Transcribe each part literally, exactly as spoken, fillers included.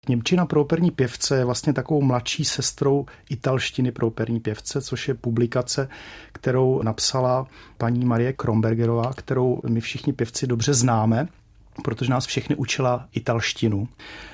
Němčina pro operní pěvce je vlastně takovou mladší sestrou italštiny pro operní pěvce, což je publikace, kterou napsala paní Marie Kronbergerová, kterou my všichni pěvci dobře známe, protože nás všechny učila italštinu.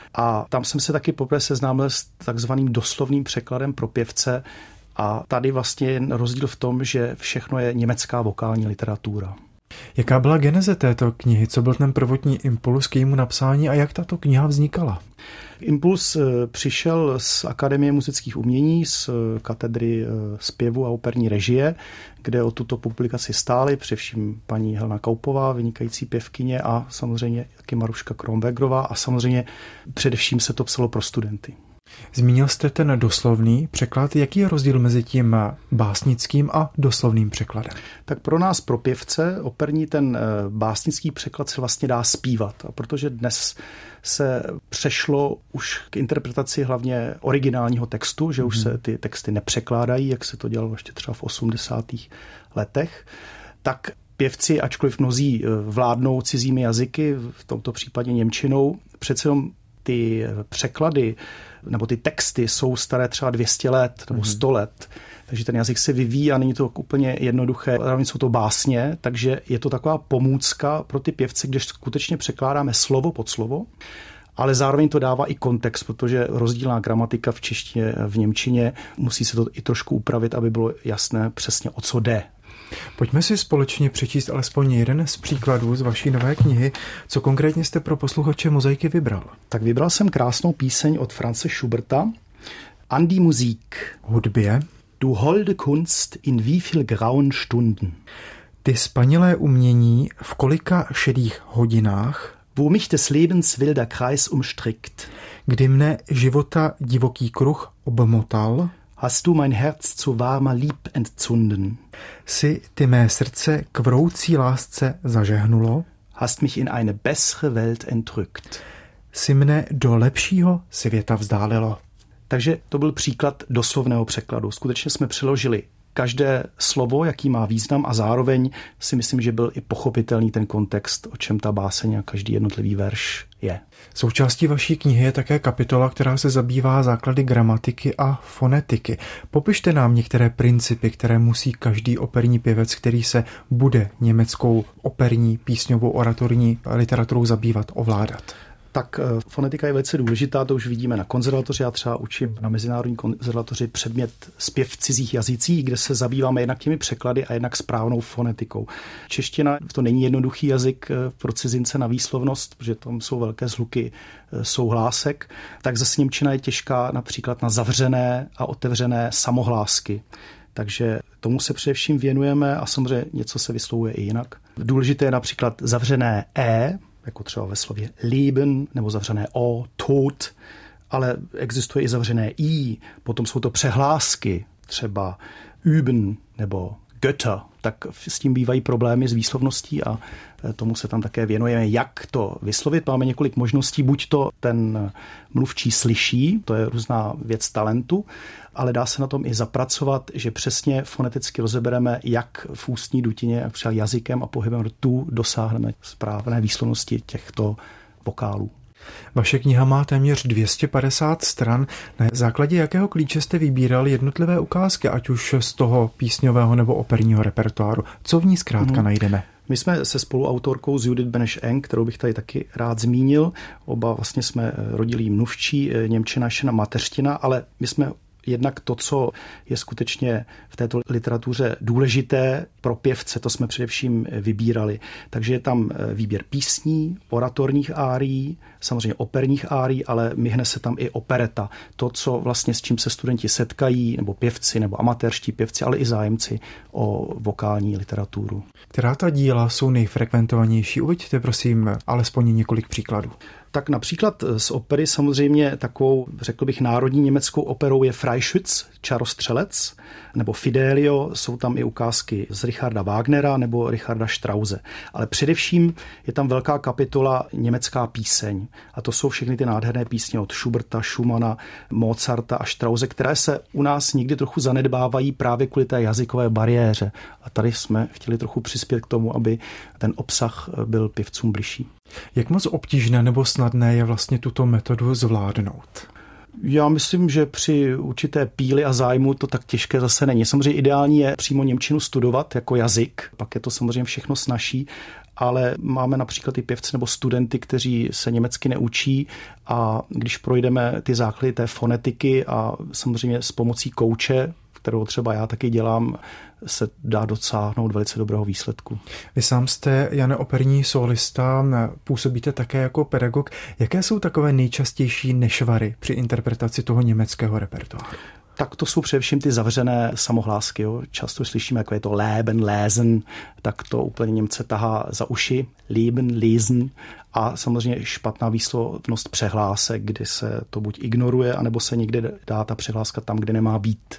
A tam jsem se taky poprvé seznámil s takzvaným doslovným překladem pro pěvce a tady vlastně je rozdíl v tom, že všechno je německá vokální literatura. Jaká byla geneze této knihy? Co byl ten prvotní impuls k jejímu napsání a jak tato kniha vznikala? Impuls přišel z Akademie muzických umění, z katedry zpěvu a operní režie, kde o tuto publikaci stály především paní Helena Kaupová, vynikající pěvkyně, a samozřejmě taky Maruška Kronbergerová, a samozřejmě především se to psalo pro studenty. Zmínil jste ten doslovný překlad. Jaký je rozdíl mezi tím básnickým a doslovným překladem? Tak pro nás, pro pěvce, operní, ten básnický překlad se vlastně dá zpívat. A protože dnes se přešlo už k interpretaci hlavně originálního textu, že už se ty texty nepřekládají, jak se to dělalo ještě třeba v osmdesátých letech, tak pěvci, ačkoliv mnozí vládnou cizími jazyky, v tomto případě němčinou, přece jenom ty překlady nebo ty texty jsou staré třeba dvě stě let nebo sto let, takže ten jazyk se vyvíjí a není to úplně jednoduché. Zároveň jsou to básně, takže je to taková pomůcka pro ty pěvce, když skutečně překládáme slovo pod slovo, ale zároveň to dává i kontext, protože rozdílná gramatika v češtině, v němčině, musí se to i trošku upravit, aby bylo jasné přesně, o co jde. Pojďme si společně přečíst alespoň jeden z příkladů z vaší nové knihy. Co konkrétně jste pro posluchače Mozaiky vybral? Tak vybral jsem krásnou píseň od Franze Schuberta, An die Musik. Hudbě. Du holde Kunst in wie viel grauen Stunden. Ty spanilé umění v kolika šedých hodinách. Wo mich des Lebens wilder Kreis umstrickt. Kdy mne života divoký kruh obmotal. Hast du mein Herz zu warmer Lieb entzunden. Si ty mé srdce k vroucí lásce zažehnulo. Hast mich in eine bessere Welt entrückt. Si mne do lepšího světa vzdálilo. Takže to byl příklad doslovného překladu. Skutečně jsme přeložili každé slovo, jaký má význam, a zároveň si myslím, že byl i pochopitelný ten kontext, o čem ta báseň a každý jednotlivý verš je. Součástí vaší knihy je také kapitola, která se zabývá základy gramatiky a fonetiky. Popište nám některé principy, které musí každý operní pěvec, který se bude německou operní, písňovou, oratorní literaturou zabývat, ovládat. Tak fonetika je velice důležitá, to už vidíme na konzervatoři. Já třeba učím na Mezinárodní konzervatoři předmět zpěv v cizích jazycích, kde se zabýváme jednak těmi překlady a jednak správnou fonetikou. Čeština to není jednoduchý jazyk pro cizince na výslovnost, protože tam jsou velké zhluky souhlásek, tak zase němčina je těžká například na zavřené a otevřené samohlásky. Takže tomu se především věnujeme a samozřejmě něco se vyslovuje i jinak. Důležité je například zavřené e, jako třeba ve slově Leben, nebo zavřené o, Tod, ale existuje i zavřené i, potom jsou to přehlásky, třeba üben nebo Götter, tak s tím bývají problémy s výslovností a tomu se tam také věnujeme, jak to vyslovit. Máme několik možností, buď to ten mluvčí slyší, to je různá věc talentu, ale dá se na tom i zapracovat, že přesně foneticky rozebereme, jak v ústní dutině, jak třeba jazykem a pohybem rtů dosáhneme správné výslovnosti těchto vokálů. Vaše kniha má téměř dvě stě padesát stran. Na základě jakého klíče jste vybíral jednotlivé ukázky, ať už z toho písňového nebo operního repertoáru? Co v ní zkrátka hmm. najdeme? My jsme se spoluautorkou z Judith Beneš-Eng, kterou bych tady taky rád zmínil. Oba vlastně jsme rodilí mluvčí, němčina naše mateřština, ale my jsme jednak to, co je skutečně v této literatuře důležité pro pěvce, to jsme především vybírali. Takže je tam výběr písní, oratorních árií, samozřejmě operních árií, ale myhne se tam i opereta. To, co vlastně s čím se studenti setkají, nebo pěvci, nebo amatérští pěvci, ale i zájemci o vokální literaturu. Která ta díla jsou nejfrekventovanější? Uveďte prosím alespoň několik příkladů. Tak například z opery samozřejmě takovou, řekl bych, národní německou operou je Freischütz, Čarostřelec, nebo Fidelio, jsou tam i ukázky z Richarda Wagnera nebo Richarda Strause. Ale především je tam velká kapitola německá píseň. A to jsou všechny ty nádherné písně od Schuberta, Schumana, Mozarta a Strause, které se u nás někdy trochu zanedbávají právě kvůli té jazykové bariéře. A tady jsme chtěli trochu přispět k tomu, aby ten obsah byl pěvcům bližší. Jak moc obtížné nebo snadné je vlastně tuto metodu zvládnout? Já myslím, že při určité píli a zájmu to tak těžké zase není. Samozřejmě ideální je přímo němčinu studovat jako jazyk, pak je to samozřejmě všechno snazší, ale máme například i pěvce nebo studenty, kteří se německy neučí a když projdeme ty základy té fonetiky a samozřejmě s pomocí kouče, kterou třeba já taky dělám, se dá dosáhnout velice dobrého výsledku. Vy sám jste, Jane, operní solista, působíte také jako pedagog. Jaké jsou takové nejčastější nešvary při interpretaci toho německého repertoáru? Tak to jsou především ty zavřené samohlásky. Jo. Často slyšíme, jako je to leben, lesen, tak to úplně Němce tahá za uši. Leben, lesen. A samozřejmě špatná výslovnost přehlásek, kdy se to buď ignoruje, anebo se někde dá ta přehláska tam, kde nemá být.